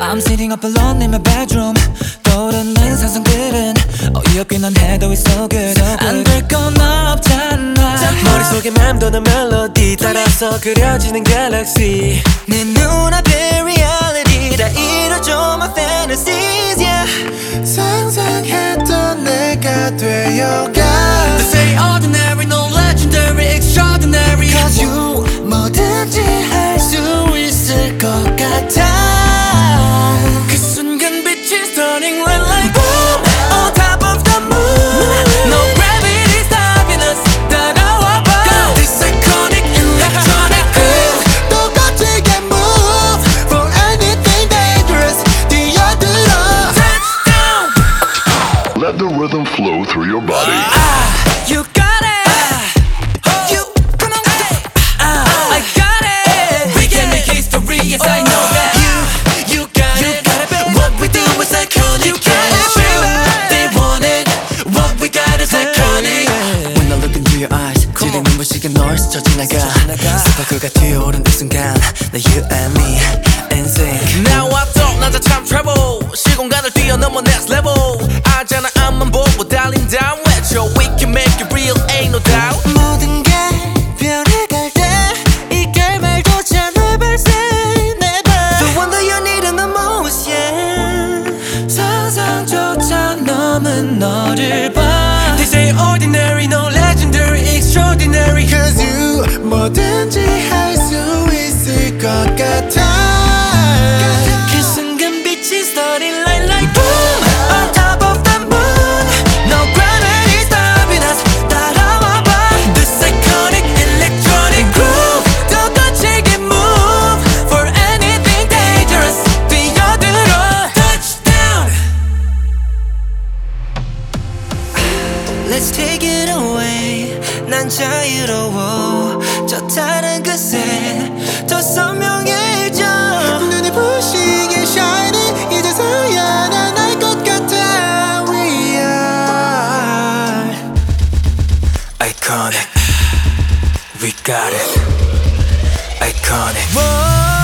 I'm sitting up alone in my bedroom. 떠오르는 상상들은 어이없기는 해도 it's so good. 안 될 건 없잖아. 머릿속에 맴도는 멜로디 따라서 그려지는 갤럭시. 내 눈앞에 reality 다 이뤄줘 my fantasies yeah. 상상했던 내가 되어가. They say ordinary no legendary extraordinary Cause you 뭐든지 할 수 있을 것 같아. 그 순간 빛이 starting like boom on top of the moon. No gravity stopping us. 따라와 봐. This iconic electronic groove. 똑같이게 move for anything dangerous. 뛰어들어. Touchdown. Let the rhythm flow through your body. You got it. You come on. I got it. We can make history. Yes, I know that. You got it. What we do is iconic. You got it. They want it. What we got is iconic. When I look into your eyes, 지린 눈부시게 널 스쳐 지나가. 스파크가 튀어오른 이 순간, 나 you and me in sync. Now I don't 나 time travel. 시공간을 뛰어넘어 next level. 알잖아 앞만 보고 달린 down 외쳐. We can make it real, ain't no doubt. 모든 게 변해갈 때 이 결말조차 내 발생 never. The one that you need in the most, yeah. 상상조차 넘은 너를 봐. They say ordinary, no legendary, extraordinary. Cause you 뭐든지 할 수 있을 것 같아. 그 순간 빛이 starting like boom on top of the moon. No gravity stopping us. 따라와 봐. This iconic electronic groove. 똑같이게 move for anything dangerous. 뛰어들어. Touchdown. Let's take it away. 난 자유로워. 저 다른 그새 더 선명해져. 눈이 부시게 shining 이제서야 난 알 것 같아. We are Iconic. We got it. Iconic. Whoa.